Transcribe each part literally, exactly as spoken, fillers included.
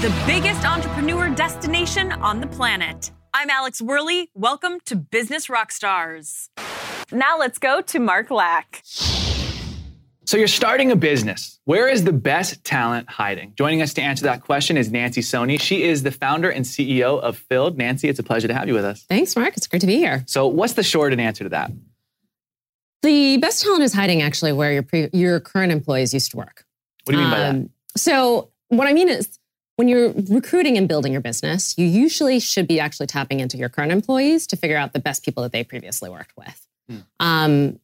the biggest entrepreneur destination on the planet. I'm Alex Worley. Welcome to Business Rockstars. Now let's go to Mark Lack. So you're starting a business. Where is the best talent hiding? Joining us to answer that question is Nancy Soni. She is the founder and C E O of Filled. Nancy, it's a pleasure to have you with us. Thanks, Mark. It's great to be here. So what's the short answer to that? The best talent is hiding actually where your pre- your current employees used to work. What do you mean by um, that? So what I mean is when you're recruiting and building your business, you usually should be actually tapping into your current employees to figure out the best people that they previously worked with. Hmm. Um,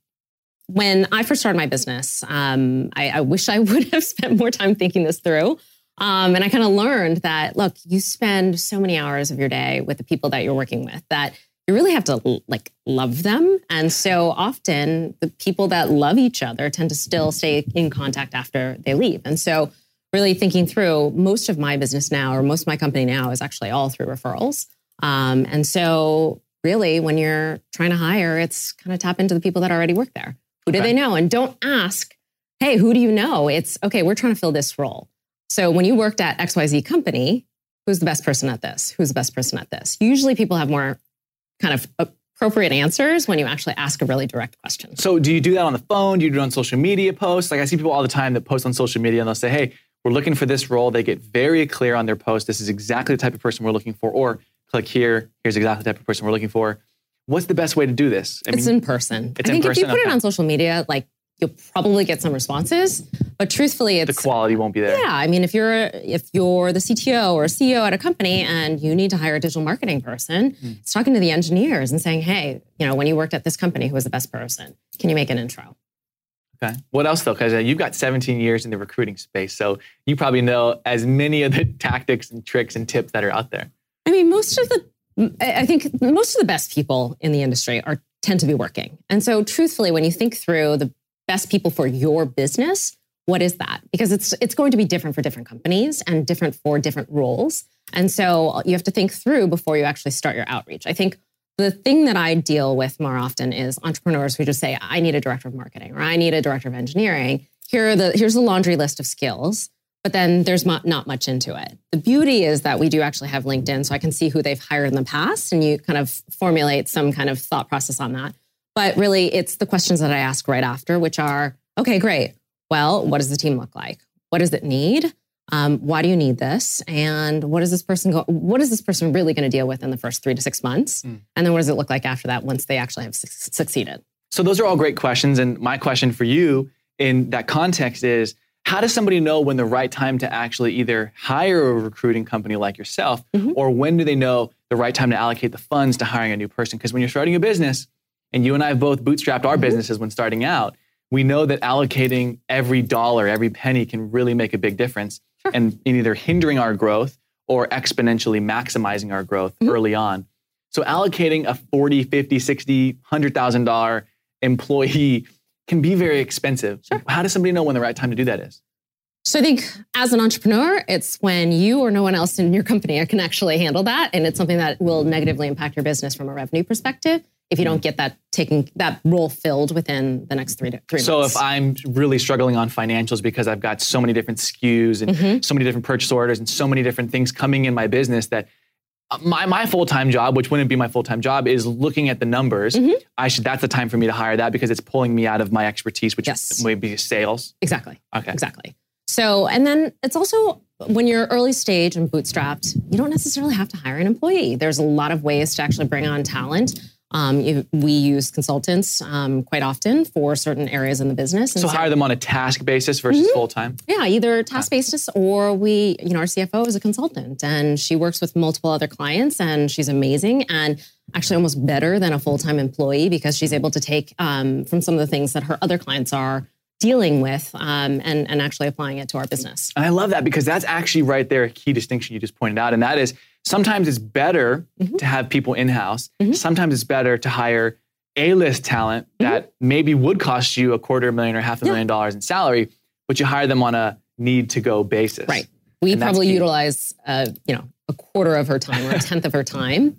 when I first started my business, um, I, I wish I would have spent more time thinking this through. Um, and I kind of learned that, look, you spend so many hours of your day with the people that you're working with that you really have to like love them. And so often the people that love each other tend to still stay in contact after they leave. And so really thinking through most of my business now, or most of my company now, is actually all through referrals. Um, and so really when you're trying to hire, it's kind of tap into the people that already work there. Who do okay. they know? And don't ask, hey, who do you know? It's, okay, we're trying to fill this role. So when you worked at X Y Z company, who's the best person at this? Who's the best person at this? Usually people have more kind of appropriate answers when you actually ask a really direct question. So do you do that on the phone? Do you do it on social media posts? Like I see people all the time that post on social media and they'll say, hey, we're looking for this role. They get very clear on their post. This is exactly the type of person we're looking for. Or click here. Here's exactly the type of person we're looking for. What's the best way to do this? I it's mean, in person. It's I think in person? if you put okay. it on social media, like you'll probably get some responses, but truthfully, it's the quality won't be there. Yeah, I mean, if you're if you're the C T O or C E O at a company and you need to hire a digital marketing person, mm. it's talking to the engineers and saying, hey, you know, when you worked at this company, who was the best person? Can you make an intro? Okay. What else though? Because uh, you've got seventeen years in the recruiting space, so you probably know as many of the tactics and tricks and tips that are out there. I mean, most of the, I think most of the best people in the industry are tend to be working, and so truthfully, when you think through the best people for your business, what is that? Because it's it's going to be different for different companies and different for different roles. And so you have to think through before you actually start your outreach. I think the thing that I deal with more often is entrepreneurs who just say, I need a director of marketing or I need a director of engineering. Here are the here's the laundry list of skills, but then there's not much into it. The beauty is that we do actually have LinkedIn, so I can see who they've hired in the past and you kind of formulate some kind of thought process on that. But really, it's the questions that I ask right after, which are, okay, great. Well, what does the team look like? What does it need? Um, why do you need this? And what is this person go? What is this person really going to deal with in the first three to six months? Mm. And then what does it look like after that once they actually have su- succeeded? So those are all great questions. And my question for you in that context is, how does somebody know when the right time to actually either hire a recruiting company like yourself, mm-hmm. or when do they know the right time to allocate the funds to hiring a new person? Because when you're starting a business, and you and I have both bootstrapped our mm-hmm. businesses when starting out, we know that allocating every dollar, every penny can really make a big difference sure. and in either hindering our growth or exponentially maximizing our growth mm-hmm. early on. So allocating a forty, fifty, sixty, one hundred thousand dollars employee can be very expensive. Sure. How does somebody know when the right time to do that is? So I think as an entrepreneur, it's when you or no one else in your company can actually handle that. And it's something that will negatively impact your business from a revenue perspective if you don't get that taking that role filled within the next three to three so months. So if I'm really struggling on financials because I've got so many different S K Us and mm-hmm. so many different purchase orders and so many different things coming in my business that my my full-time job, which wouldn't be my full-time job, is looking at the numbers. Mm-hmm. I should that's the time for me to hire that because it's pulling me out of my expertise, which yes. may be sales. Exactly. Okay. Exactly. So, and then it's also when you're early stage and bootstrapped, you don't necessarily have to hire an employee. There's a lot of ways to actually bring on talent. Um, you, we use consultants um, quite often for certain areas in the business. And so, so hire them on a task basis versus mm-hmm. full-time? Yeah, either task basis or we, you know, our C F O is a consultant and she works with multiple other clients and she's amazing and actually almost better than a full-time employee because she's able to take um, from some of the things that her other clients are dealing with um, and, and actually applying it to our business. And I love that because that's actually right there a key distinction you just pointed out. And that is sometimes it's better mm-hmm. to have people in-house. Mm-hmm. Sometimes it's better to hire A-list talent mm-hmm. that maybe would cost you a quarter million or half a yeah. million dollars in salary, but you hire them on a need-to-go basis. Right. We and probably utilize uh, you know, a quarter of her time or a tenth of her time.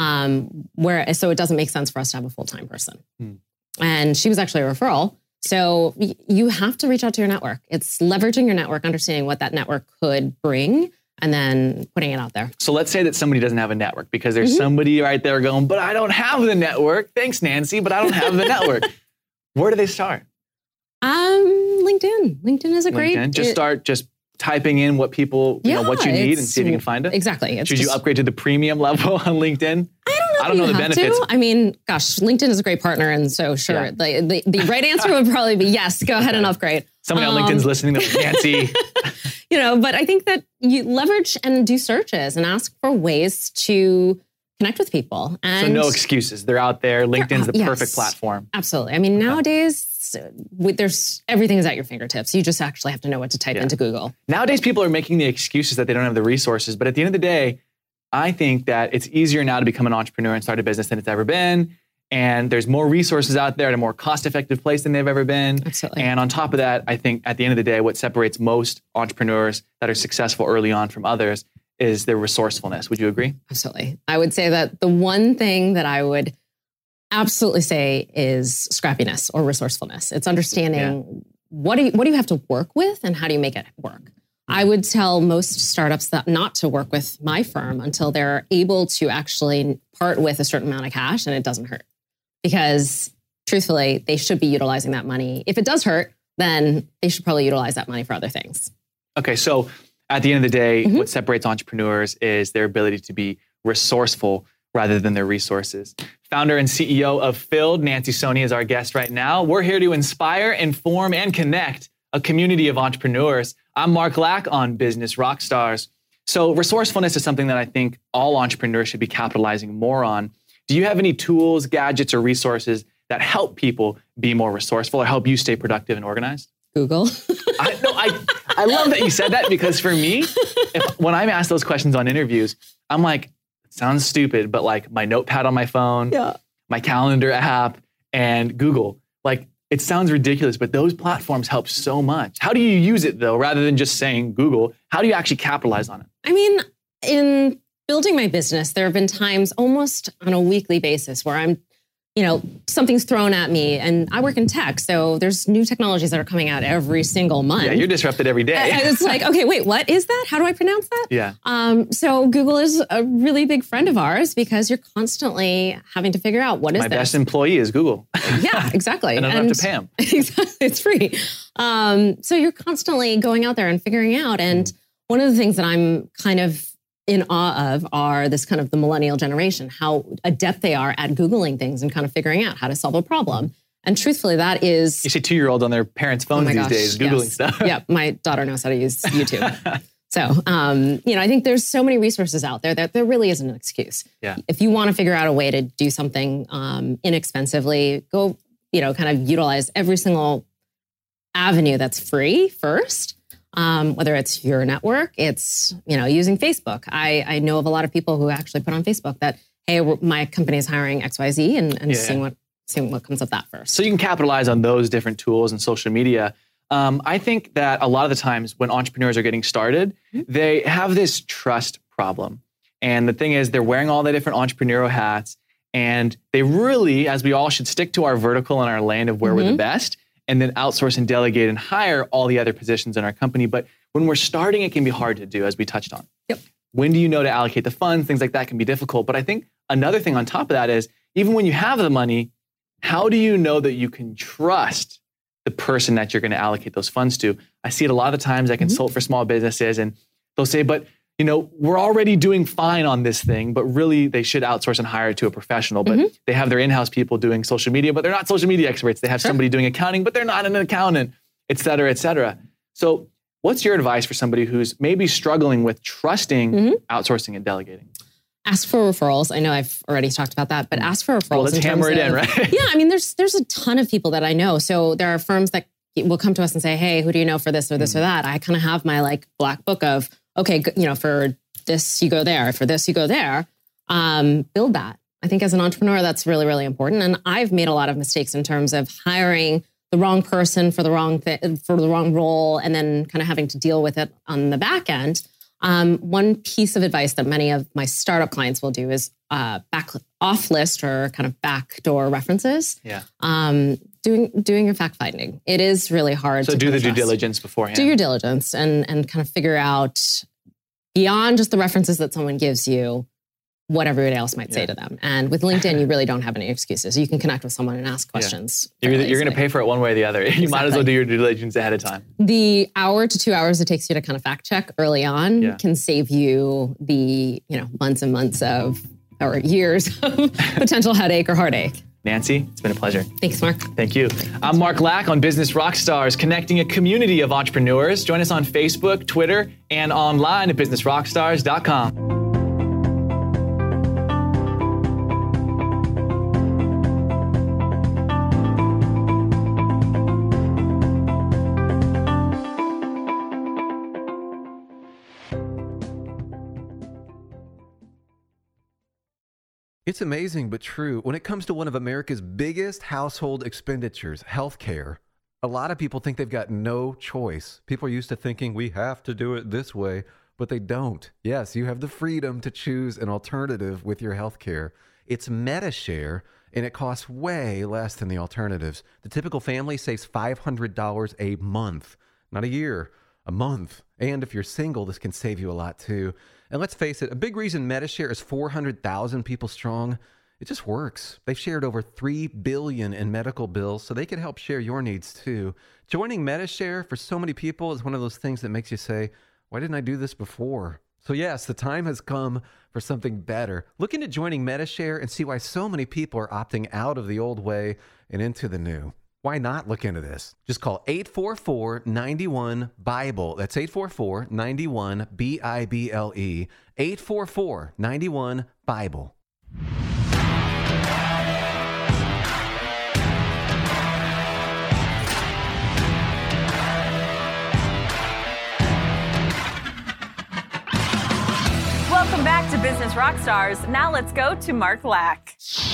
Um, where so it doesn't make sense for us to have a full-time person. Hmm. And she was actually a referral. So you have to reach out to your network. It's leveraging your network, understanding what that network could bring and then putting it out there. So let's say that somebody doesn't have a network because there's mm-hmm. somebody right there going, but I don't have the network. Thanks, Nancy, but I don't have the network. Where do they start? Um, LinkedIn. LinkedIn is a great... LinkedIn. Just start just typing in what people, you yeah, know, what you need and see if you can find it. Exactly. It's Should just, you upgrade to the premium level on LinkedIn? I don't know. I don't know the benefits. To. I mean, gosh, LinkedIn is a great partner. And so sure, yeah. the, the, the right answer would probably be yes, go ahead and upgrade. Somebody um, on LinkedIn's listening to Nancy. You know, but I think that you leverage and do searches and ask for ways to connect with people. And so no excuses. They're out there. LinkedIn's the yes, perfect platform. Absolutely. I mean, okay. nowadays, with, there's everything is at your fingertips. You just actually have to know what to type yeah. into Google. Nowadays, people are making the excuses that they don't have the resources. But at the end of the day, I think that it's easier now to become an entrepreneur and start a business than it's ever been. And there's more resources out there at a more cost-effective place than they've ever been. Absolutely. And on top of that, I think at the end of the day, what separates most entrepreneurs that are successful early on from others is their resourcefulness. Would you agree? Absolutely. I would say that the one thing that I would absolutely say is scrappiness or resourcefulness. It's understanding yeah. what do you, what do you have to work with and how do you make it work? I would tell most startups that not to work with my firm until they're able to actually part with a certain amount of cash and it doesn't hurt. Because truthfully, they should be utilizing that money. If it does hurt, then they should probably utilize that money for other things. Okay, so at the end of the day, Mm-hmm. what separates entrepreneurs is their ability to be resourceful rather than their resources. Founder and C E O of Filled, Nancy Soni is our guest right now. We're here to inspire, inform, and connect a community of entrepreneurs. I'm Mark Lack on Business Rockstars. So resourcefulness is something that I think all entrepreneurs should be capitalizing more on. Do you have any tools, gadgets, or resources that help people be more resourceful or help you stay productive and organized? Google. I, no, I, I love that you said that because for me, if, when I'm asked those questions on interviews, I'm like, it sounds stupid, but like my notepad on my phone, yeah. my calendar app, and Google. Like, it sounds ridiculous, but those platforms help so much. How do you use it though, rather than just saying Google? How do you actually capitalize on it? I mean, in building my business, there have been times almost on a weekly basis where I'm, you know, something's thrown at me, and I work in tech. So there's new technologies that are coming out every single month. Yeah, you're disrupted every day. And it's like, okay, wait, what is that? How do I pronounce that? Yeah. Um, so Google is a really big friend of ours because you're constantly having to figure out what is My this? best employee is Google. Yeah, exactly. And I don't and, have to pay them. Exactly, it's free. Um, so you're constantly going out there and figuring out. And mm. one of the things that I'm kind of in awe of are this kind of the millennial generation, how adept they are at Googling things and kind of figuring out how to solve a problem. And truthfully, that is... You see two-year-olds on their parents' phones oh these gosh, days, Googling yes. stuff. Yeah, my daughter knows how to use YouTube. So, um, you know, I think there's so many resources out there that there really isn't an excuse. Yeah. If you want to figure out a way to do something um, inexpensively, go, you know, kind of utilize every single avenue that's free first. Um, whether it's your network, it's, you know, using Facebook. I, I know of a lot of people who actually put on Facebook that, hey, my company is hiring X Y Z and, and yeah, seeing yeah. what seeing what comes of that first. So you can capitalize on those different tools and social media. Um, I think that a lot of the times when entrepreneurs are getting started, mm-hmm. they have this trust problem. And the thing is, they're wearing all the different entrepreneurial hats, and they really, as we all should, stick to our vertical and our lane of where mm-hmm. we're the best, and then outsource and delegate and hire all the other positions in our company. But when we're starting, it can be hard to do, as we touched on. Yep. When do you know to allocate the funds? Things like that can be difficult. But I think another thing on top of that is, even when you have the money, how do you know that you can trust the person that you're going to allocate those funds to? I see it a lot of times. I consult mm-hmm. for small businesses, and they'll say, but you know, we're already doing fine on this thing, but really they should outsource and hire it to a professional. But mm-hmm. they have their in-house people doing social media, but they're not social media experts. They have sure. somebody doing accounting, but they're not an accountant, et cetera, et cetera. So what's your advice for somebody who's maybe struggling with trusting mm-hmm. outsourcing and delegating? Ask for referrals. I know I've already talked about that, but ask for referrals. Well, let's in hammer it in, right? Yeah, I mean, there's there's a ton of people that I know. So there are firms that will come to us and say, hey, who do you know for this or this mm-hmm. or that? I kind of have my like black book of, okay, you know, for this, you go there. For this, you go there. Um, build that. I think as an entrepreneur, that's really, really important. And I've made a lot of mistakes in terms of hiring the wrong person for the wrong th- for the wrong role, and then kind of having to deal with it on the back end. Um, one piece of advice that many of my startup clients will do is uh, back off list or kind of backdoor references. Yeah. Um, doing doing your fact finding. It is really hard. So to do the trust. due diligence beforehand. Do your diligence and and kind of figure out beyond just the references that someone gives you, what everybody else might say yeah. to them. And with LinkedIn, you really don't have any excuses. You can connect with someone and ask questions. Yeah. You're, you're going to pay for it one way or the other. Exactly. You might as well do your due diligence ahead of time. The hour to two hours it takes you to kind of fact check early on yeah. can save you the, you know, months and months of, or years of potential headache or heartache. Nancy, it's been a pleasure. Thanks, Mark. Thank you. I'm Mark Lack on Business Rockstars, connecting a community of entrepreneurs. Join us on Facebook, Twitter, and online at business rockstars dot com. It's amazing but true. When it comes to one of America's biggest household expenditures, healthcare, a lot of people think they've got no choice. People are used to thinking we have to do it this way, but they don't. Yes, you have the freedom to choose an alternative with your healthcare. It's Medi-Share, and it costs way less than the alternatives. The typical family saves five hundred dollars a month, not a year, a month. And if you're single, this can save you a lot too. And let's face it, a big reason Medi-Share is four hundred thousand people strong, it just works. They've shared over three billion dollars in medical bills, so they can help share your needs too. Joining Medi-Share for so many people is one of those things that makes you say, why didn't I do this before? So yes, the time has come for something better. Look into joining Medi-Share and see why so many people are opting out of the old way and into the new. Why not look into this? Just call eight four four, nine one, BIBLE. That's eight four four, nine one, B I B L E. eight four four, nine one, BIBLE. Welcome back to Business Rockstars. Now let's go to Mark Lack.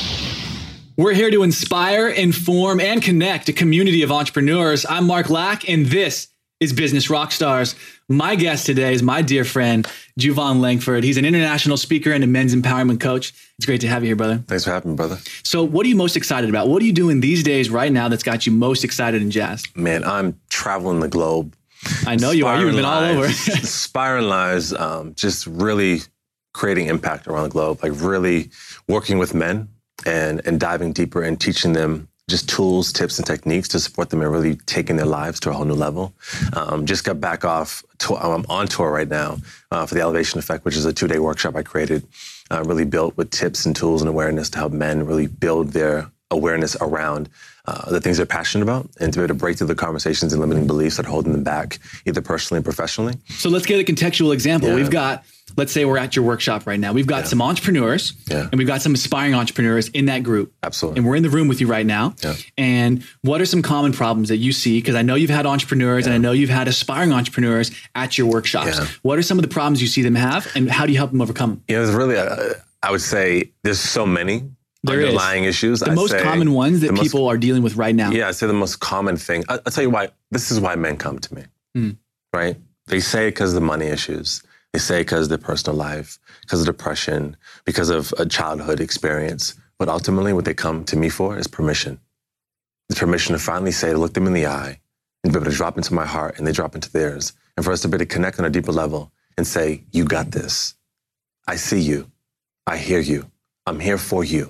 We're here to inspire, inform, and connect a community of entrepreneurs. I'm Mark Lack, and this is Business Rockstars. My guest today is my dear friend, Juvan Langford. He's an international speaker and a men's empowerment coach. It's great to have you here, brother. Thanks for having me, brother. So what are you most excited about? What are you doing these days right now that's got you most excited and jazzed? Man, I'm traveling the globe. I know you are. You've been all over. Inspiring lives, um, just really creating impact around the globe, like really working with men and and diving deeper and teaching them just tools, tips, and techniques to support them in really taking their lives to a whole new level. Um, just got back off, to, I'm on tour right now uh, for the Elevation Effect, which is a two-day workshop I created, uh, really built with tips and tools and awareness to help men really build their awareness around uh, the things they're passionate about and to be able to break through the conversations and limiting beliefs that are holding them back, either personally and professionally. So let's get a contextual example. Yeah. We've got, let's say we're at your workshop right now. We've got yeah. some entrepreneurs yeah. and we've got some aspiring entrepreneurs in that group. Absolutely. And we're in the room with you right now. Yeah. And what are some common problems that you see? Because I know you've had entrepreneurs yeah. and I know you've had aspiring entrepreneurs at your workshops. Yeah. What are some of the problems you see them have and how do you help them overcome them? You know, there's really, a, I would say there's so many there underlying is. issues. The I'd most say common ones that people most, are dealing with right now. Yeah, I'd say the most common thing. I, I'll tell you why. This is why men come to me, mm. right? They say it because of the money issues. They say because of their personal life, because of depression, because of a childhood experience. But ultimately what they come to me for is permission. The permission to finally say, to look them in the eye and be able to drop into my heart and they drop into theirs. And for us to be able to connect on a deeper level and say, you got this. I see you. I hear you. I'm here for you.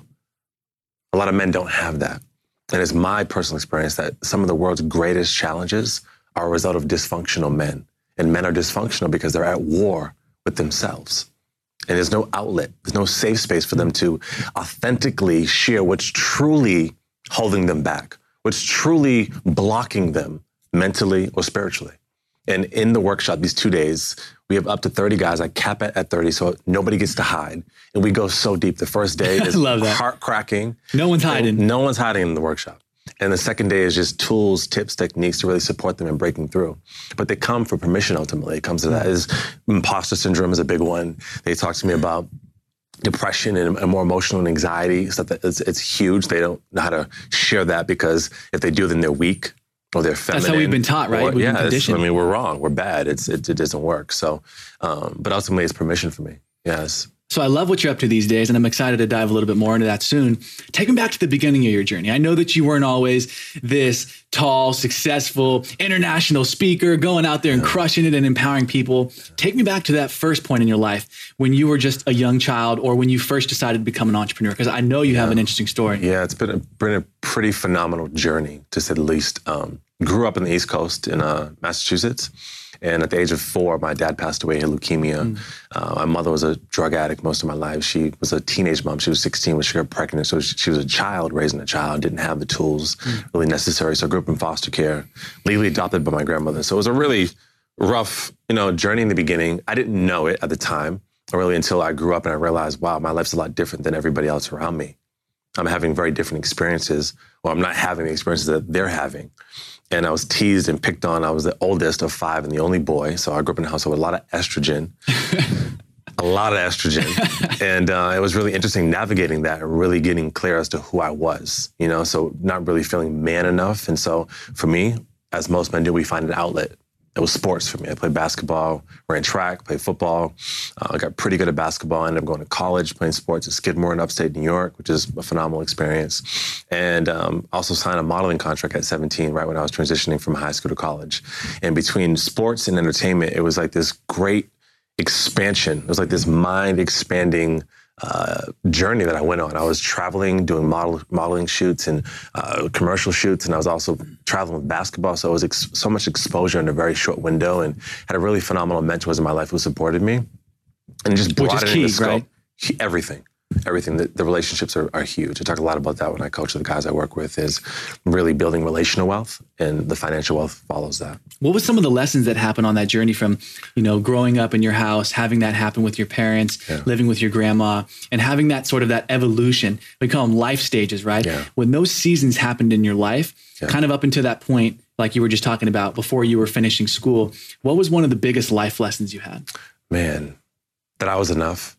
A lot of men don't have that. And it's my personal experience that some of the world's greatest challenges are a result of dysfunctional men. And men are dysfunctional because they're at war with themselves. And there's no outlet. There's no safe space for them to authentically share what's truly holding them back, what's truly blocking them mentally or spiritually. And in the workshop, these two days, we have up to thirty guys. I cap it at thirty, so nobody gets to hide. And we go so deep. The first day is heart-cracking. No one's hiding. No one's hiding in the workshop. And the second day is just tools, tips, techniques to really support them in breaking through. But they come for permission, ultimately. It comes to that. Is imposter syndrome is a big one. They talk to me about depression and, and more emotional and anxiety. Stuff that it's, it's huge. They don't know how to share that because if they do, then they're weak. Or they're feminine. That's how we've been taught, right? Or, we've yeah, been conditioned. I mean, we're wrong. We're bad. It's it, it doesn't work. So, um, but ultimately, it's permission for me. Yes, So I love what you're up to these days, and I'm excited to dive a little bit more into that soon. Take me back to the beginning of your journey. I know that you weren't always this tall, successful, international speaker going out there and crushing it and empowering people. Take me back to that first point in your life when you were just a young child or when you first decided to become an entrepreneur, because I know you yeah. have an interesting story. Yeah, it's been a, been a pretty phenomenal journey, to say the least. Um, grew up in the East Coast in uh, Massachusetts. And at the age of four, my dad passed away of leukemia. Mm. Uh, my mother was a drug addict most of my life. She was a teenage mom. She was sixteen when she got pregnant. So she, she was a child raising a child, didn't have the tools mm. really necessary. So I grew up in foster care, legally adopted by my grandmother. So it was a really rough, you know, journey in the beginning. I didn't know it at the time, or really until I grew up and I realized, wow, my life's a lot different than everybody else around me. I'm having very different experiences, or I'm not having the experiences that they're having. And I was teased and picked on. I was the oldest of five and the only boy. So I grew up in a household with a lot of estrogen, a lot of estrogen. And uh, it was really interesting navigating that and really getting clear as to who I was, you know, so not really feeling man enough. And so for me, as most men do, we find an outlet. It was sports for me. I played basketball, ran track, played football. Uh, I got pretty good at basketball. I ended up going to college, playing sports at Skidmore in upstate New York, which is a phenomenal experience. And um, also signed a modeling contract at seventeen, right when I was transitioning from high school to college. And between sports and entertainment, it was like this great expansion. It was like this mind-expanding uh, journey that I went on. I was traveling, doing model, modeling shoots and uh, commercial shoots, and I was also traveling with basketball. So it was ex- so much exposure in a very short window, and had a really phenomenal mentors in my life who supported me and just brought it in the scope. Right? Everything. Everything. The, the relationships are, are huge. I talk a lot about that when I coach the guys I work with, is really building relational wealth, and the financial wealth follows that. What was some of the lessons that happened on that journey from, you know, growing up in your house, having that happen with your parents, yeah. living with your grandma, and having that sort of that evolution? We call them life stages, right? Yeah. When those seasons happened in your life, yeah. kind of up until that point, like you were just talking about before you were finishing school, what was one of the biggest life lessons you had? Man, that I was enough.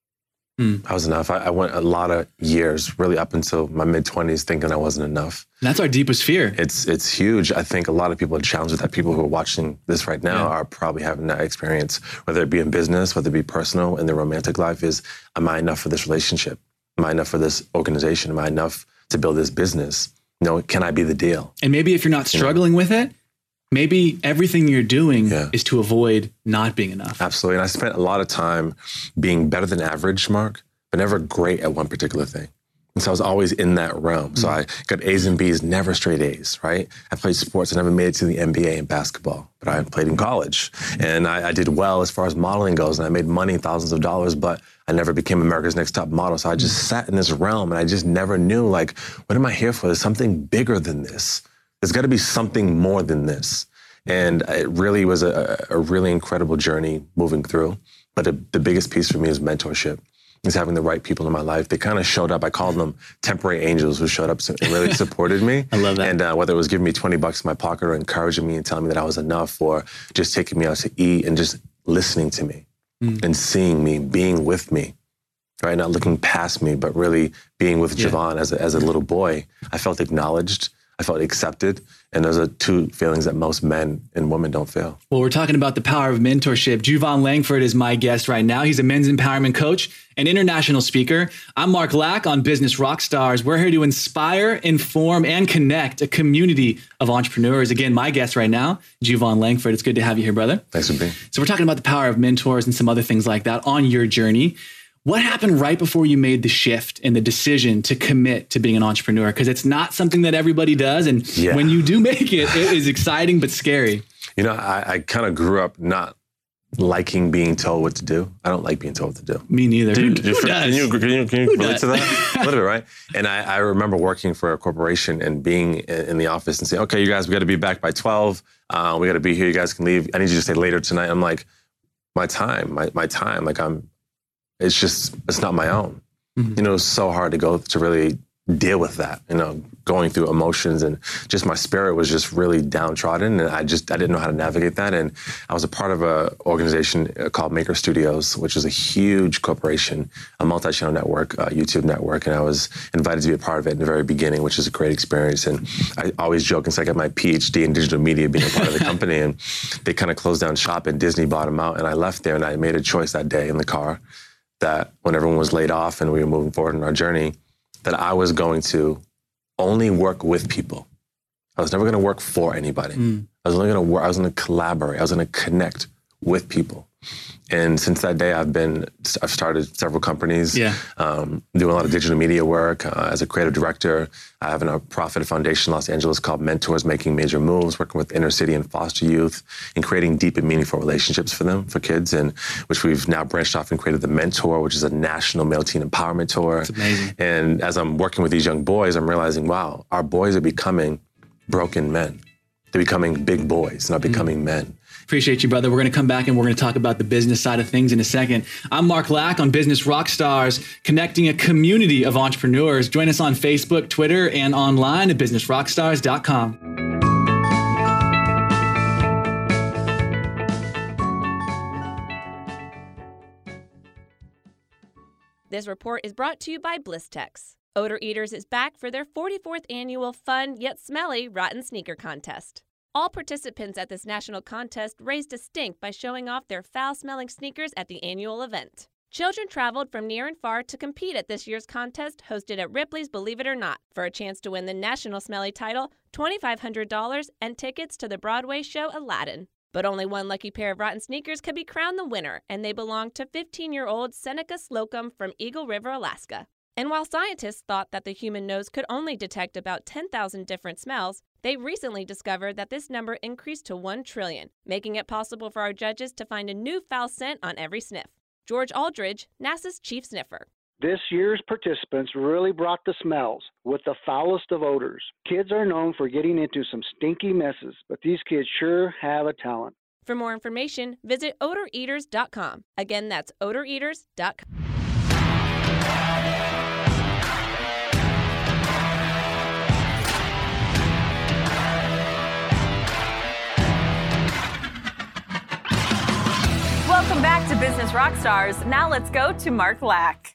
Mm. I was enough. I, I went a lot of years, really up until my mid-twenties, thinking I wasn't enough. And that's our deepest fear. It's it's huge. I think a lot of people are challenged with that. People who are watching this right now yeah. are probably having that experience, whether it be in business, whether it be personal, in their romantic life, is, am I enough for this relationship? Am I enough for this organization? Am I enough to build this business? You know, can I be the deal? And maybe if you're not struggling you know? with it, maybe everything you're doing yeah. is to avoid not being enough. Absolutely. And I spent a lot of time being better than average, Mark, but never great at one particular thing. And so I was always in that realm. Mm-hmm. So I got A's and B's, never straight A's, right? I played sports. I never made it to the N B A in basketball, but I played in college. And I, I did well as far as modeling goes, and I made money, thousands of dollars, but I never became America's Next Top Model. So I just mm-hmm. sat in this realm, and I just never knew, like, what am I here for? There's something bigger than this. There's got to be something more than this. And it really was a, a really incredible journey moving through. But the, the biggest piece for me is mentorship. Is having the right people in my life. They kind of showed up. I called them temporary angels who showed up and really supported me. I love that. And uh, whether it was giving me twenty bucks in my pocket or encouraging me and telling me that I was enough, or just taking me out to eat and just listening to me mm. and seeing me, being with me, right? Not looking past me, but really being with yeah. Javon as a, as a little boy. I felt acknowledged. I felt accepted. And those are two feelings that most men and women don't feel. Well, we're talking about the power of mentorship. Juvon Langford is my guest right now. He's a men's empowerment coach and international speaker. I'm Mark Lack on Business Rockstars. We're here to inspire, inform, and connect a community of entrepreneurs. Again, my guest right now, Juvon Langford. It's good to have you here, brother. Thanks for being. So we're talking about the power of mentors and some other things like that on your journey. What happened right before you made the shift and the decision to commit to being an entrepreneur? Because it's not something that everybody does. And yeah. when you do make it, it is exciting but scary. You know, I, I kind of grew up not liking being told what to do. I don't like being told what to do. Me neither. Do you, who, who does? Can you, can you, can you relate does? to that? A little bit, right? And I, I remember working for a corporation and being in the office and saying, okay, you guys, we got to be back by twelve. Uh, we got to be here. You guys can leave. I need you to stay later tonight. I'm like, my time, my, my time. Like I'm, It's just, it's not my own. Mm-hmm. You know, it's so hard to go to really deal with that, you know, going through emotions, and just my spirit was just really downtrodden, and I just, I didn't know how to navigate that. And I was a part of a organization called Maker Studios, which is a huge corporation, a multi-channel network, a YouTube network, and I was invited to be a part of it in the very beginning, which is a great experience. And I always joke and say I got my P H D in digital media being a part of the company, and they kind of closed down shop and Disney bought them out, and I left there, and I made a choice that day in the car that when everyone was laid off and we were moving forward in our journey, that I was going to only work with people. I was never going to work for anybody. Mm. I was only going to work, I was going to collaborate. I was going to connect with people. And since that day, I've been, I've started several companies, yeah. um, doing a lot of digital media work. Uh, as a creative director, I have a nonprofit foundation in Los Angeles called Mentors Making Major Moves, working with inner city and foster youth and creating deep and meaningful relationships for them, for kids, and which we've now branched off and created the Mentor, which is a national male teen empowerment tour. That's amazing. And as I'm working with these young boys, I'm realizing, wow, our boys are becoming broken men. They're becoming big boys, not becoming mm. men. Appreciate you, brother. We're going to come back and we're going to talk about the business side of things in a second. I'm Mark Lack on Business Rockstars, connecting a community of entrepreneurs. Join us on Facebook, Twitter, and online at business rockstars dot com. This report is brought to you by Blistex. Odor Eaters is back for their forty-fourth annual fun yet smelly Rotten Sneaker Contest. All participants at this national contest raised a stink by showing off their foul-smelling sneakers at the annual event. Children traveled from near and far to compete at this year's contest hosted at Ripley's Believe It or Not for a chance to win the national smelly title, twenty-five hundred dollars, and tickets to the Broadway show Aladdin. But only one lucky pair of rotten sneakers could be crowned the winner, and they belong to fifteen-year-old Seneca Slocum from Eagle River, Alaska. And while scientists thought that the human nose could only detect about ten thousand different smells, they recently discovered that this number increased to one trillion, making it possible for our judges to find a new foul scent on every sniff. George Aldridge, NASA's chief sniffer. This year's participants really brought the smells with the foulest of odors. Kids are known for getting into some stinky messes, but these kids sure have a talent. For more information, visit odor eaters dot com. Again, that's odor eaters dot com. Welcome back to Business Rockstars. Now let's go to Mark Lack.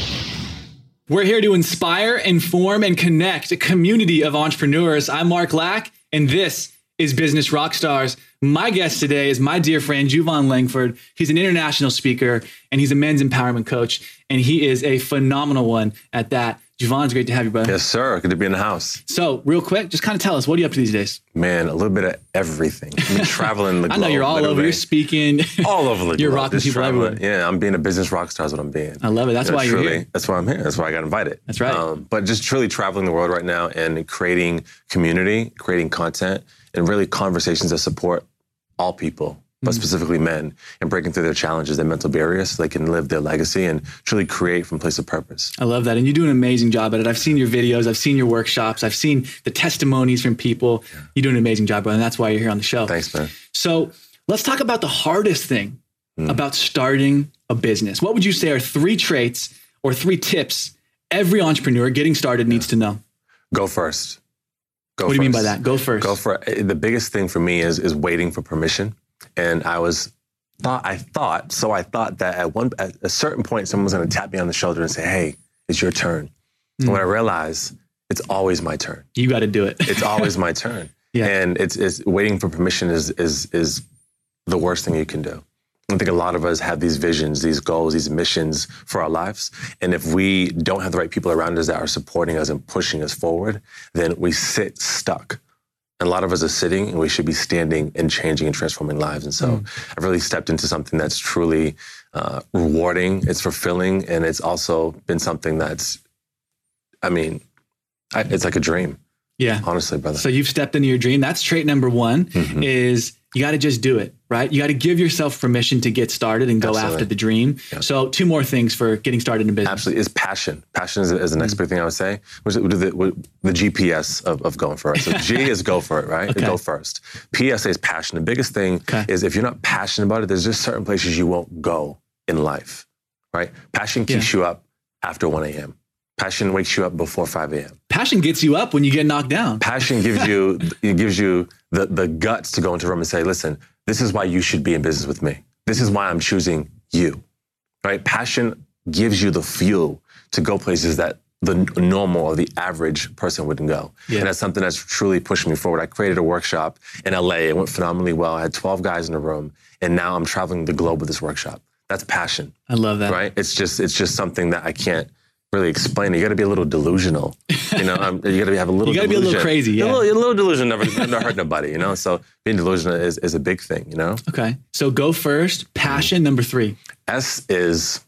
We're here to inspire, inform, and connect a community of entrepreneurs. I'm Mark Lack, and this is Business Rockstars. My guest today is my dear friend, Juvan Langford. He's an international speaker, and he's a men's empowerment coach, and he is a phenomenal one at that. Juvan, it's great to have you, brother. Yes, sir. Good to be in the house. So, real quick, just kind of tell us, what are you up to these days? Man, a little bit of everything. I've been traveling the globe. I know you're all literally. over. You're speaking. All over the globe. You're rocking people traveling. everywhere. Yeah, I'm being a business rock star is what I'm being. I love it. That's you know, why you're truly, here. That's why I'm here. That's why I got invited. That's right. Um, but just truly traveling the world right now and creating community, creating content, and really conversations that support all people, but specifically men, and breaking through their challenges, their mental barriers, so they can live their legacy and truly create from a place of purpose. I love that. And you do an amazing job at it. I've seen your videos. I've seen your workshops. I've seen the testimonies from people. Yeah. You do an amazing job, brother. And that's why you're here on the show. Thanks, man. So let's talk about the hardest thing mm. about starting a business. What would you say are three traits or three tips every entrepreneur getting started yeah. needs to know? Go first. Go what first. do you mean by that? Go first. Go for it. The biggest thing for me is is waiting for permission. And I was thought I thought so I thought that at one at a certain point someone was going to tap me on the shoulder and say, "Hey, it's your turn." Mm. And when I realized it's always my turn. You got to do it. It's always my turn. Yeah. And it's it's waiting for permission is is is the worst thing you can do. I think a lot of us have these visions, these goals, these missions for our lives. And if we don't have the right people around us that are supporting us and pushing us forward, then we sit stuck. And a lot of us are sitting, and we should be standing and changing and transforming lives. And so mm. I've really stepped into something that's truly uh, rewarding, it's fulfilling, and it's also been something that's, I mean, I, it's like a dream. Yeah. Honestly, brother. So you've stepped into your dream. That's trait number one mm-hmm. is you got to just do it, right? You got to give yourself permission to get started and go Absolutely. After the dream. Yeah. So two more things for getting started in business. Absolutely. Is passion. Passion is, is the next mm-hmm. big thing I would say, which is the, the G P S of, of going for it. So G is go for it, right? Okay. Go first. P S A is passion. The biggest thing okay. is if you're not passionate about it, there's just certain places you won't go in life, right? Passion keeps yeah. you up after one a.m. Passion wakes you up before five a.m. Passion gets you up when you get knocked down. Passion gives you it gives you the, the guts to go into a room and say, listen, this is why you should be in business with me. This is why I'm choosing you, right? Passion gives you the fuel to go places that the normal or the average person wouldn't go. Yeah. And that's something that's truly pushed me forward. I created a workshop in L A. It went phenomenally well. I had twelve guys in the room, and now I'm traveling the globe with this workshop. That's passion. I love that. Right? It's just it's just something that I can't really explain. You got to be a little delusional. You know, um, you got to have a little. You got to be a little crazy. Yeah, a little, a little delusion never, never hurt nobody. You know, so being delusional is, is a big thing. You know. Okay, so go first. Passion number three. S is.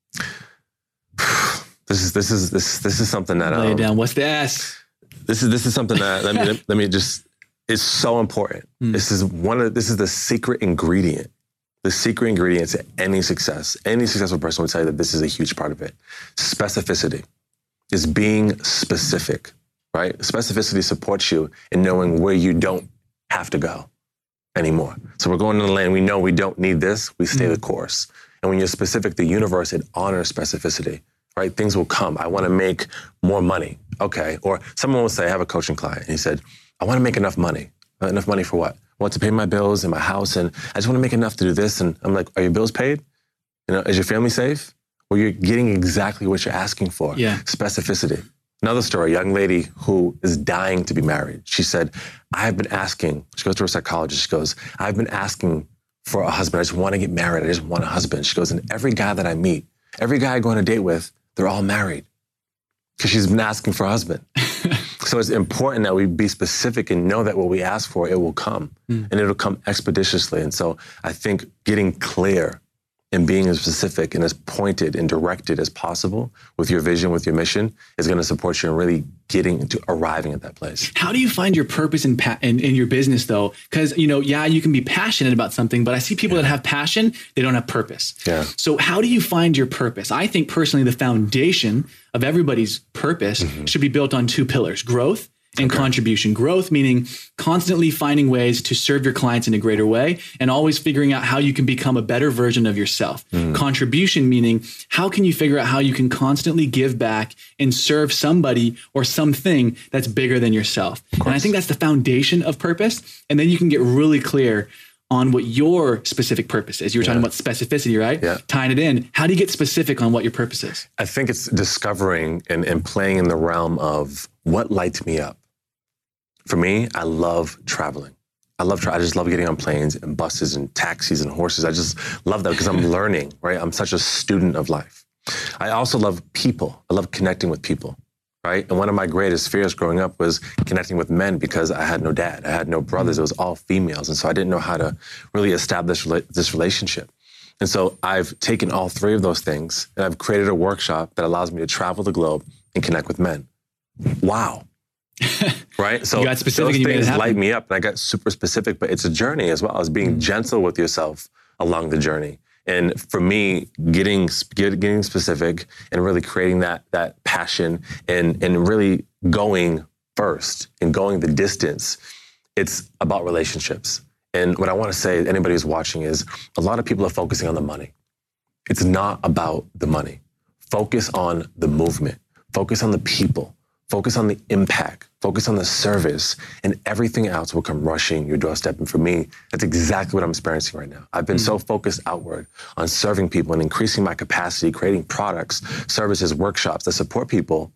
This is this is this this is something that lay um, it down. What's the S? This is this is something that let me let me just. It's so important. Mm. This is one of this is the secret ingredient. The secret ingredient to any success. Any successful person will tell you that this is a huge part of it. Specificity is being specific, right? Specificity supports you in knowing where you don't have to go anymore. So we're going to the lane. We know we don't need this. We stay mm. the course. And when you're specific, the universe, it honors specificity, right? Things will come. I want to make more money. Okay. Or someone will say, I have a coaching client. And he said, I want to make enough money. Uh, enough money for what? I want to pay my bills and my house, and I just want to make enough to do this. And I'm like, are your bills paid? You know, is your family safe? Well, you're getting exactly what you're asking for. Yeah. Specificity. Another story, a young lady who is dying to be married. She said, I've been asking, she goes to her psychologist, she goes, I've been asking for a husband. I just want to get married. I just want a husband. She goes, and every guy that I meet, every guy I go on a date with, they're all married. Because she's been asking for a husband. So it's important that we be specific and know that what we ask for, it will come. Mm. And it'll come expeditiously. And so I think getting clear and being as specific and as pointed and directed as possible with your vision, with your mission, is going to support you in really getting to arriving at that place. How do you find your purpose in, pa- in, in your business, though? Because, you know, yeah, you can be passionate about something, but I see people yeah. that have passion, they don't have purpose. Yeah. So how do you find your purpose? I think personally the foundation of everybody's purpose mm-hmm. should be built on two pillars: growth and okay. contribution. Growth meaning constantly finding ways to serve your clients in a greater way and always figuring out how you can become a better version of yourself. Mm. Contribution meaning how can you figure out how you can constantly give back and serve somebody or something that's bigger than yourself. And I think that's the foundation of purpose. And then you can get really clear on what your specific purpose is. You were yeah. talking about specificity, right? Yeah. Tying it in. How do you get specific on what your purpose is? I think it's discovering and, and playing in the realm of what lights me up. For me, I love traveling. I love tra- I just love getting on planes and buses and taxis and horses. I just love that because I'm learning, right? I'm such a student of life. I also love people. I love connecting with people, right? And one of my greatest fears growing up was connecting with men because I had no dad. I had no brothers. It was all females. And so I didn't know how to really establish rela- this relationship. And so I've taken all three of those things and I've created a workshop that allows me to travel the globe and connect with men. Wow. Right? So you got specific those and you made it things happen. light me up, and I got super specific, but it's a journey as well as being mm-hmm. gentle with yourself along the journey. And for me, getting getting specific and really creating that that passion and and really going first and going the distance, it's about relationships. And what I want to say to anybody who's watching is a lot of people are focusing on the money. It's not about the money. Focus on the movement. Focus on the people. Focus on the impact, focus on the service, and everything else will come rushing your doorstep. And for me, that's exactly what I'm experiencing right now. I've been mm-hmm. so focused outward on serving people and increasing my capacity, creating products, services, workshops that support people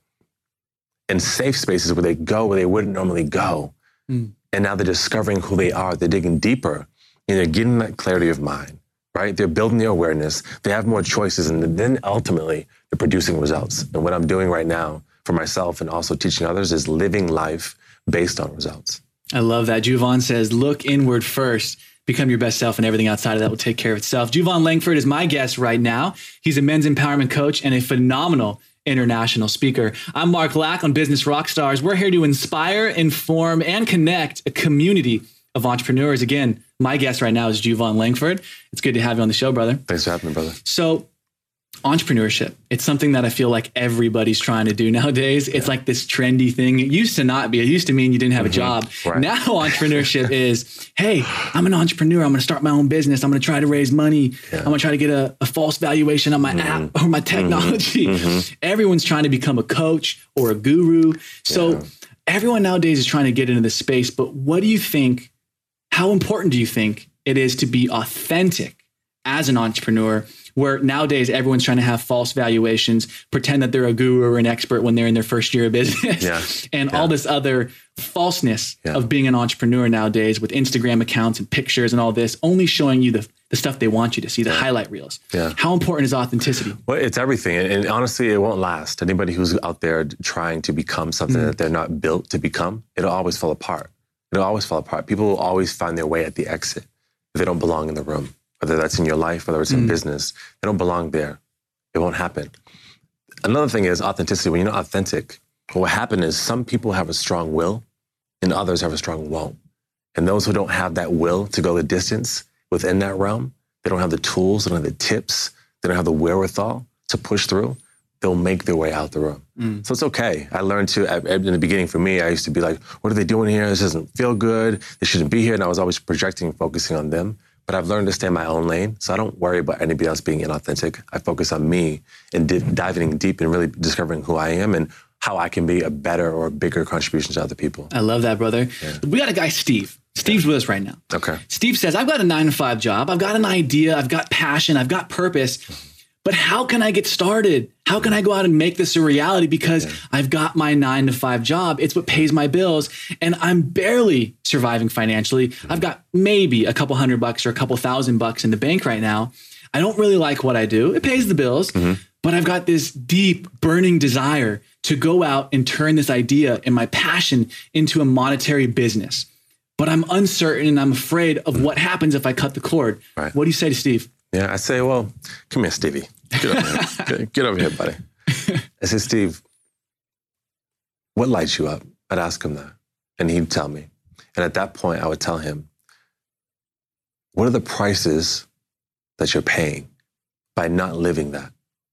in safe spaces where they go, where they wouldn't normally go. Mm. And now they're discovering who they are. They're digging deeper and they're getting that clarity of mind, right? They're building their awareness. They have more choices. And then ultimately, they're producing results. And what I'm doing right now for myself and also teaching others is living life based on results. I love that. Juvan says, look inward first, become your best self, and everything outside of that will take care of itself. Juvan Langford is my guest right now. He's a men's empowerment coach and a phenomenal international speaker. I'm Mark Lack on Business Rockstars. We're here to inspire, inform, and connect a community of entrepreneurs. Again, my guest right now is Juvan Langford. It's good to have you on the show, brother. Thanks for having me, brother. So, entrepreneurship. It's something that I feel like everybody's trying to do nowadays. Yeah. It's like this trendy thing. It used to not be. It used to mean you didn't have mm-hmm. a job. Right. Now entrepreneurship is, hey, I'm an entrepreneur. I'm going to start my own business. I'm going to try to raise money. Yeah. I'm going to try to get a, a false valuation on my mm-hmm. app or my technology. Mm-hmm. Everyone's trying to become a coach or a guru. So yeah. everyone nowadays is trying to get into this space. But what do you think, how important do you think it is to be authentic as an entrepreneur where nowadays everyone's trying to have false valuations, pretend that they're a guru or an expert when they're in their first year of business, Yeah. and Yeah. all this other falseness Yeah. of being an entrepreneur nowadays with Instagram accounts and pictures and all this, only showing you the, the stuff they want you to see, the highlight reels. Yeah. How important is authenticity? Well, it's everything. And, and honestly, it won't last. Anybody who's out there trying to become something Mm-hmm. that they're not built to become, it'll always fall apart. It'll always fall apart. People will always find their way at the exit if they don't belong in the room, whether that's in your life, whether it's in Mm. business. They don't belong there. It won't happen. Another thing is authenticity. When you're not authentic, what will happen is some people have a strong will and others have a strong won't. And those who don't have that will to go the distance within that realm, they don't have the tools, they don't have the tips, they don't have the wherewithal to push through, they'll make their way out the room. Mm. So it's okay. I learned to, at- in the beginning for me, I used to be like, what are they doing here? This doesn't feel good. They shouldn't be here. And I was always projecting and focusing on them. But I've learned to stay in my own lane. So I don't worry about anybody else being inauthentic. I focus on me and di- diving deep and really discovering who I am and how I can be a better or bigger contribution to other people. I love that, brother. We got a guy, Steve. Steve's with us right now. Okay. Steve says, I've got a nine to five job. I've got an idea. I've got passion. I've got purpose. But how can I get started? How can I go out and make this a reality? Because I've got my nine to five job. It's what pays my bills. And I'm barely surviving financially. I've got maybe a couple hundred bucks or a couple thousand bucks in the bank right now. I don't really like what I do. It pays the bills. Mm-hmm. But I've got this deep burning desire to go out and turn this idea and my passion into a monetary business. But I'm uncertain and I'm afraid of what happens if I cut the cord. Right. What do you say to Steve? Yeah, I say, well, come here, Stevie. Get over here. Get, get over here, buddy. I say, Steve, what lights you up? I'd ask him that. And he'd tell me. And at that point, I would tell him, what are the prices that you're paying by not living that?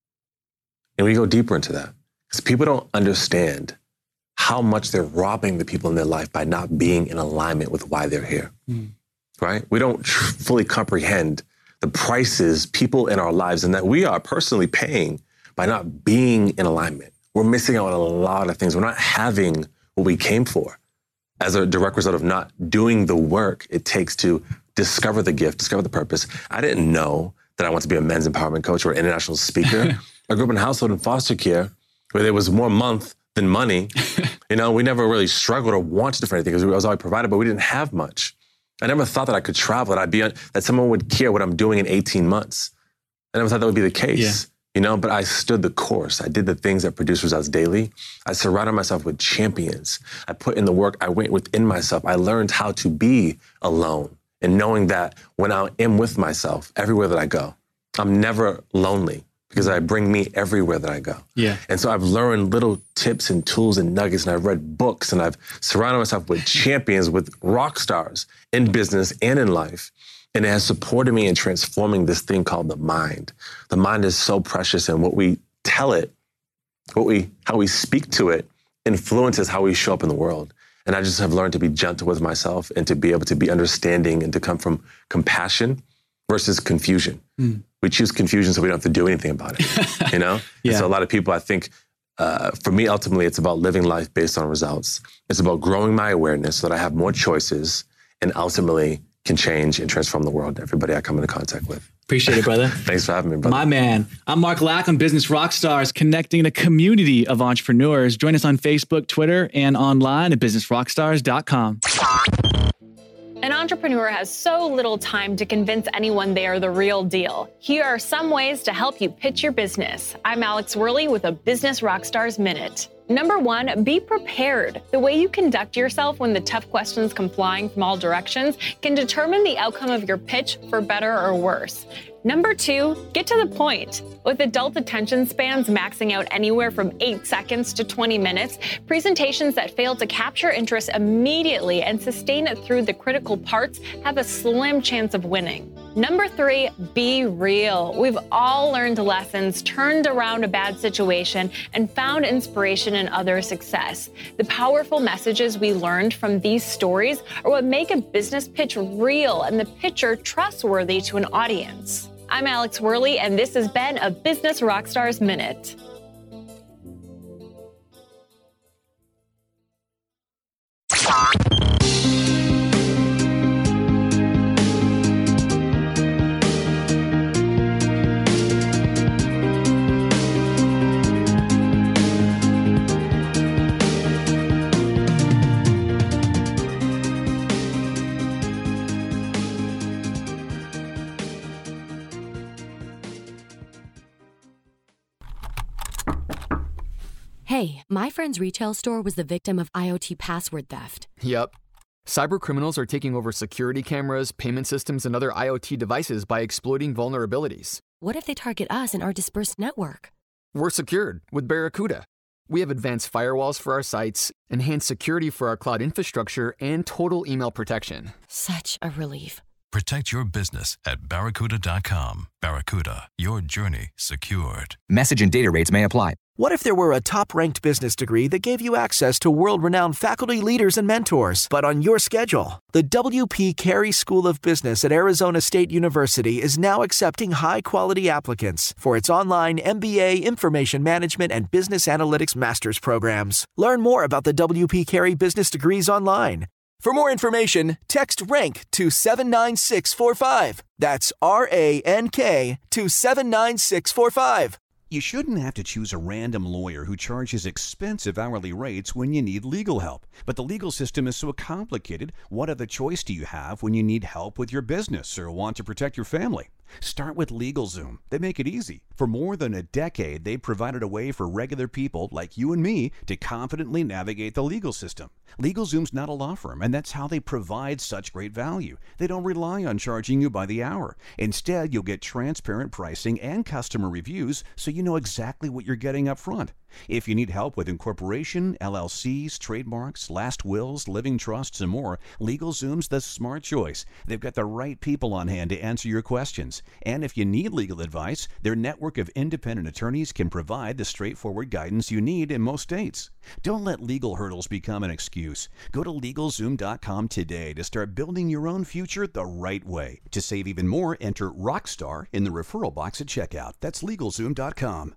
And we go deeper into that. Because people don't understand how much they're robbing the people in their life by not being in alignment with why they're here. Mm. Right? We don't tr- fully comprehend the prices people in our lives and that we are personally paying by not being in alignment. We're missing out on a lot of things. We're not having what we came for as a direct result of not doing the work it takes to discover the gift, discover the purpose. I didn't know that I want to be a men's empowerment coach or an international speaker. I grew up in a household in foster care where there was more month than money. You know, we never really struggled or wanted for anything because I was always provided, but we didn't have much. I never thought that I could travel, that I'd be on, that someone would care what I'm doing in eighteen months. I never thought that would be the case, yeah. you know, but I stood the course. I did the things that produce results daily. I surrounded myself with champions. I put in the work. I went within myself. I learned how to be alone and knowing that when I am with myself, everywhere that I go, I'm never lonely because I bring me everywhere that I go. Yeah. And so I've learned little tips and tools and nuggets, and I've read books, and I've surrounded myself with champions, with rock stars in business and in life. And it has supported me in transforming this thing called the mind. The mind is so precious, and what we tell it, what we, how we speak to it influences how we show up in the world. And I just have learned to be gentle with myself and to be able to be understanding and to come from compassion versus confusion. Mm. We choose confusion so we don't have to do anything about it, you know? Yeah. And so a lot of people, I think, uh, for me, ultimately, it's about living life based on results. It's about growing my awareness so that I have more choices and ultimately can change and transform the world, everybody I come into contact with. Appreciate it, brother. Thanks for having me, brother. My man. I'm Mark Lack on Business Rockstars, connecting a community of entrepreneurs. Join us on Facebook, Twitter, and online at business rockstars dot com. An entrepreneur has so little time to convince anyone they are the real deal. Here are some ways to help you pitch your business. I'm Alex Worley with a Business Rockstars Minute. Number one, be prepared. The way you conduct yourself when the tough questions come flying from all directions can determine the outcome of your pitch for better or worse. Number two, get to the point. With adult attention spans maxing out anywhere from eight seconds to twenty minutes, presentations that fail to capture interest immediately and sustain it through the critical parts have a slim chance of winning. Number three, be real. We've all learned lessons, turned around a bad situation, and found inspiration in other success. The powerful messages we learned from these stories are what make a business pitch real and the pitcher trustworthy to an audience. I'm Alex Worley, and this has been a Business Rockstars Minute. Hey, my friend's retail store was the victim of IoT password theft. Yep. Cybercriminals are taking over security cameras, payment systems, and other IoT devices by exploiting vulnerabilities. What if they target us and our dispersed network? We're secured with Barracuda. We have advanced firewalls for our sites, enhanced security for our cloud infrastructure, and total email protection. Such a relief. Protect your business at barracuda dot com. Barracuda, your journey secured. Message and data rates may apply. What if there were a top-ranked business degree that gave you access to world-renowned faculty, leaders, and mentors, but on your schedule? The W P Carey School of Business at Arizona State University is now accepting high-quality applicants for its online M B A Information Management and Business Analytics Master's programs. Learn more about the W P Carey business degrees online. For more information, text RANK to seven nine six four five. That's R A N K to seven nine six four five. You shouldn't have to choose a random lawyer who charges expensive hourly rates when you need legal help. But the legal system is so complicated, what other choice do you have when you need help with your business or want to protect your family? Start with LegalZoom. They make it easy. For more than a decade, they've provided a way for regular people like you and me to confidently navigate the legal system. LegalZoom's not a law firm, and that's how they provide such great value. They don't rely on charging you by the hour. Instead, you'll get transparent pricing and customer reviews so you know exactly what you're getting up front. If you need help with incorporation, L L Cs, trademarks, last wills, living trusts, and more, LegalZoom's the smart choice. They've got the right people on hand to answer your questions. And if you need legal advice, their network of independent attorneys can provide the straightforward guidance you need in most states. Don't let legal hurdles become an excuse. Go to LegalZoom dot com today to start building your own future the right way. To save even more, enter ROCKSTAR in the referral box at checkout. That's LegalZoom dot com.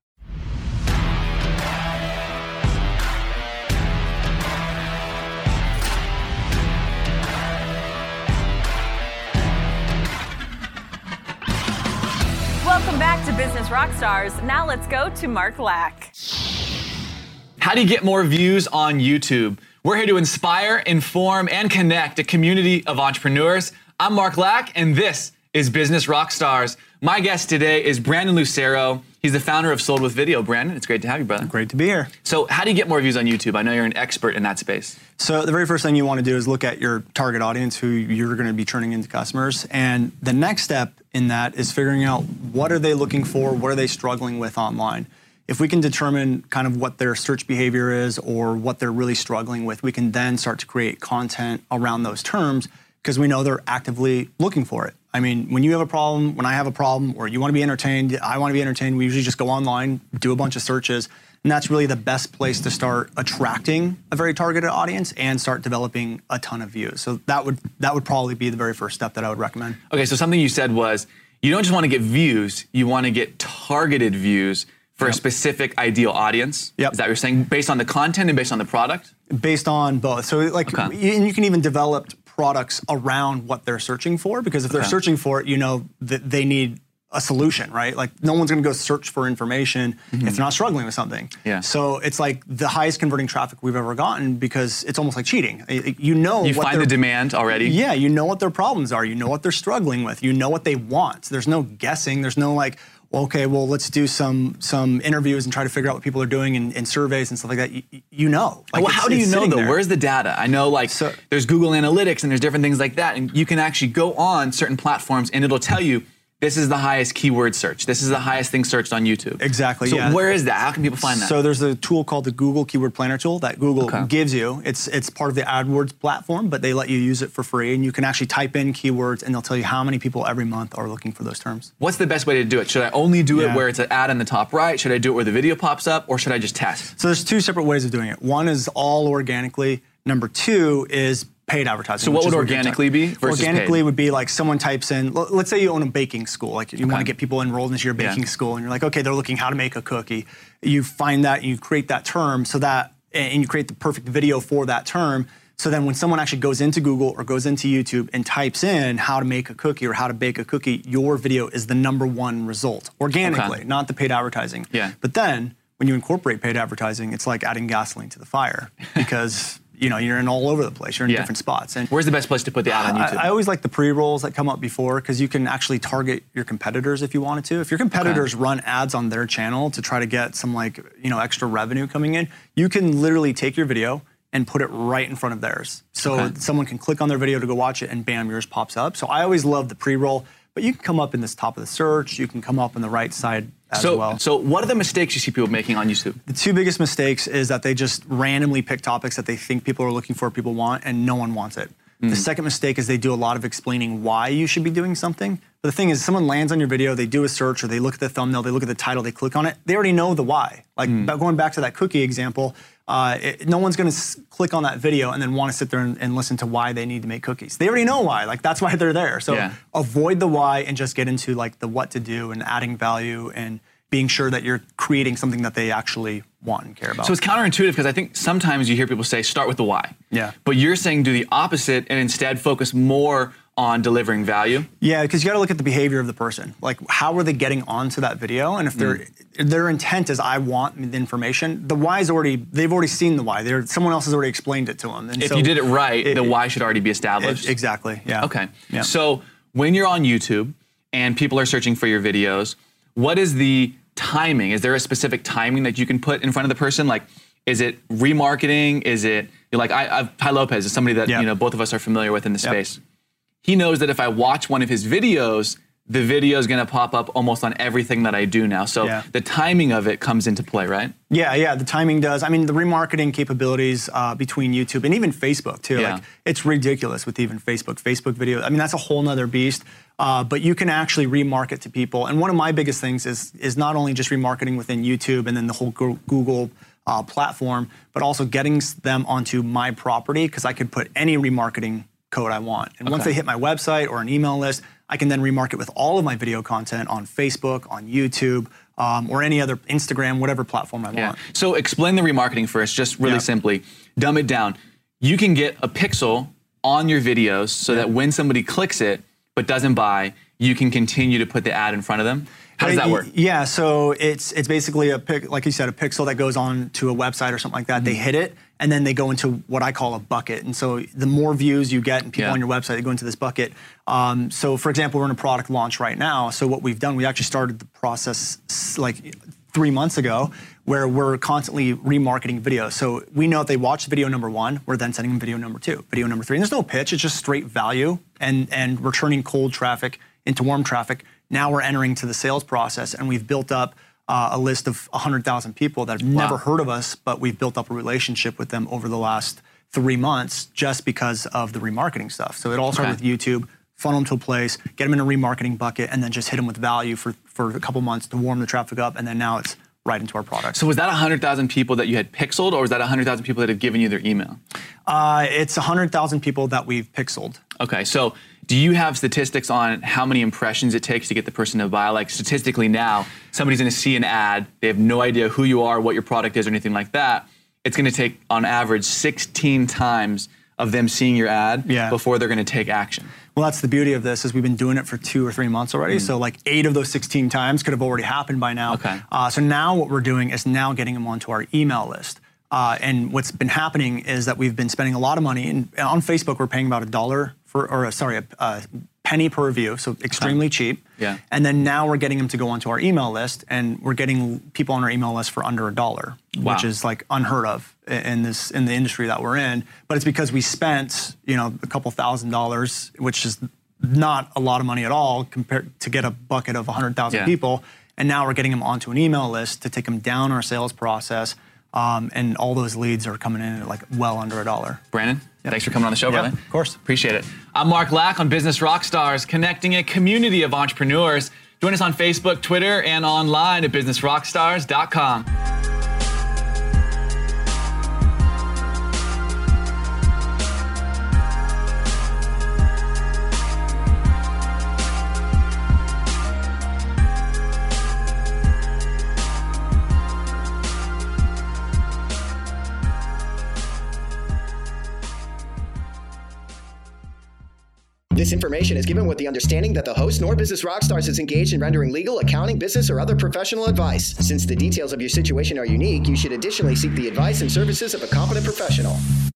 Welcome back to Business Rockstars. Now let's go to Mark Lack. How do you get more views on YouTube? We're here to inspire, inform, and connect a community of entrepreneurs. I'm Mark Lack, and this is Business Rockstars. My guest today is Brandon Lucero. He's the founder of Sold with Video. Brandon, it's great to have you, brother. Great to be here. So how do you get more views on YouTube? I know you're an expert in that space. So the very first thing you want to do is look at your target audience, who you're going to be turning into customers. And the next step in that is figuring out what are they looking for, what are they struggling with online. If we can determine kind of what their search behavior is or what they're really struggling with, we can then start to create content around those terms because we know they're actively looking for it. I mean, when you have a problem, when I have a problem, or you want to be entertained, I want to be entertained, we usually just go online, do a bunch of searches, and that's really the best place to start attracting a very targeted audience and start developing a ton of views. So that would that would probably be the very first step that I would recommend. Okay, so something you said was, you don't just want to get views, you want to get targeted views for yep. a specific ideal audience. Yep. Is that what you're saying, based on the content and based on the product? Based on both. So like, okay. and you can even develop products around what they're searching for, because if they're okay. searching for it, you know that they need a solution, right? Like no one's going to go search for information mm-hmm. if they're not struggling with something. Yeah. So it's like the highest converting traffic we've ever gotten because it's almost like cheating. You know, you what find the demand already. Yeah, you know what their problems are. You know what they're struggling with. You know what they want. There's no guessing. There's no like, okay, well, let's do some some interviews and try to figure out what people are doing in, in surveys and stuff like that. You, you know. Like well, how do you know though? There. Where's the data? I know like so, there's Google Analytics and there's different things like that, and you can actually go on certain platforms and it'll tell you this is the highest keyword search. This is the highest thing searched on YouTube. Exactly. So yeah. where is that? How can people find that? So there's a tool called the Google Keyword Planner tool that Google okay. gives you. It's it's part of the AdWords platform, but they let you use it for free, and you can actually type in keywords, and they'll tell you how many people every month are looking for those terms. What's the best way to do it? Should I only do yeah. it where it's an ad in the top right? Should I do it where the video pops up, or should I just test? So there's two separate ways of doing it. One is all organically. Number two is paid advertising. So what would organically be versus Organically paid? Would be like someone types in, let's say you own a baking school, like you okay. want to get people enrolled into your baking yeah. school, and you're like, okay, they're looking how to make a cookie. You find that, and you create that term so that, and you create the perfect video for that term. So then when someone actually goes into Google or goes into YouTube and types in how to make a cookie or how to bake a cookie, your video is the number one result, organically, okay. not the paid advertising. Yeah. But then when you incorporate paid advertising, it's like adding gasoline to the fire because you know, you're in all over the place. You're in Yeah. different spots. And where's the best place to put the ad on YouTube? I, I always like the pre-rolls that come up before because you can actually target your competitors if you wanted to. If your competitors Okay. run ads on their channel to try to get some like, you know, extra revenue coming in, you can literally take your video and put it right in front of theirs. So Okay. someone can click on their video to go watch it and bam, yours pops up. So I always love the pre-roll, but you can come up in this top of the search. You can come up on the right side as so, well. so what are the mistakes you see people making on YouTube? The two biggest mistakes is that they just randomly pick topics that they think people are looking for, people want, and no one wants it. Mm. The second mistake is they do a lot of explaining why you should be doing something. But the thing is, someone lands on your video, they do a search, or they look at the thumbnail, they look at the title, they click on it, they already know the why. Like Mm. going back to that cookie example, uh, it, no one's gonna s- click on that video and then wanna sit there and, and listen to why they need to make cookies. They already know why, like that's why they're there. So Yeah. avoid the why and just get into like the what to do and adding value and being sure that you're creating something that they actually want and care about. So it's counterintuitive because I think sometimes you hear people say, start with the why. Yeah. But you're saying do the opposite and instead focus more on delivering value. Yeah, because you got to look at the behavior of the person. Like, how are they getting onto that video? And if their their intent is, I want the information, the why is already, they've already seen the why. They're, someone else has already explained it to them. And If so you did it right, it- the why should already be established. it- exactly, yeah. Okay. Yeah. So when you're on YouTube and people are searching for your videos, what is the timing? Is there a specific timing that you can put in front of the person? Like, is it remarketing? Is it, you're like, I, I've, Ty Lopez is somebody that, Yep. you know, both of us are familiar with in the Yep. space. He knows that if I watch one of his videos, the video is going to pop up almost on everything that I do now. So Yeah. the timing of it comes into play, right? Yeah, yeah, the timing does. I mean, the remarketing capabilities uh, between YouTube and even Facebook too. Yeah. Like, it's ridiculous with even Facebook. Facebook video. I mean, that's a whole nother beast. Uh, but you can actually remarket to people. And one of my biggest things is is not only just remarketing within YouTube and then the whole Go- Google uh, platform, but also getting s- them onto my property because I could put any remarketing code I want. And once Okay. they hit my website or an email list, I can then remarket with all of my video content on Facebook, on YouTube, um, or any other Instagram, whatever platform I Yeah. want. So explain the remarketing first, just really Yeah. simply. Dumb it down. You can get a pixel on your videos so that when somebody clicks it but doesn't buy, you can continue to put the ad in front of them. How does that work? Yeah, so it's it's basically a pic, like you said, a pixel that goes on to a website or something like that. They Mm-hmm. hit it, and then they go into what I call a bucket. And so the more views you get and people Yeah. on your website, they go into this bucket. Um, so for example, we're in a product launch right now. So what we've done, we actually started the process s- like three months ago, where we're constantly remarketing videos. So we know if they watch video number one, we're then sending them video number two, video number three. And there's no pitch; it's just straight value, and and we're turning cold traffic into warm traffic. Now we're entering to the sales process, and we've built up uh, a list of one hundred thousand people that have Wow. never heard of us, but we've built up a relationship with them over the last three months just because of the remarketing stuff. So it all started Okay. with YouTube, funnel them to a place, get them in a remarketing bucket, and then just hit them with value for, for a couple months to warm the traffic up, and then now it's right into our product. So was that one hundred thousand people that you had pixeled, or was that one hundred thousand people that had given you their email? Uh, it's one hundred thousand people that we've pixeled. Okay, so do you have statistics on how many impressions it takes to get the person to buy? Like statistically now, somebody's gonna see an ad, they have no idea who you are, what your product is, or anything like that. It's gonna take, on average, sixteen times of them seeing your ad Yeah. before they're gonna take action. Well, that's the beauty of this is we've been doing it for two or three months already. So like eight of those sixteen times could have already happened by now. Okay. Uh, so now what we're doing is now getting them onto our email list. Uh, and what's been happening is that we've been spending a lot of money. And on Facebook, we're paying about a dollar for, or uh, sorry, a, a penny per view, so extremely cheap. Yeah. And then now we're getting them to go onto our email list, and we're getting people on our email list for under a dollar, Wow. which is like unheard of i- in this in the industry that we're in. But it's because we spent, you know, a couple thousand dollars, which is not a lot of money at all compared to get a bucket of one hundred thousand Yeah. people. And now we're getting them onto an email list to take them down our sales process. Um, and all those leads are coming in at like well under a dollar. Brandon, thanks for coming on the show, Yeah, brother. of course. Appreciate it. I'm Mark Lack on Business Rockstars, connecting a community of entrepreneurs. Join us on Facebook, Twitter, and online at business rockstars dot com. This information is given with the understanding that the host nor Business Rockstars is engaged in rendering legal, accounting, business, or other professional advice. Since the details of your situation are unique, you should additionally seek the advice and services of a competent professional.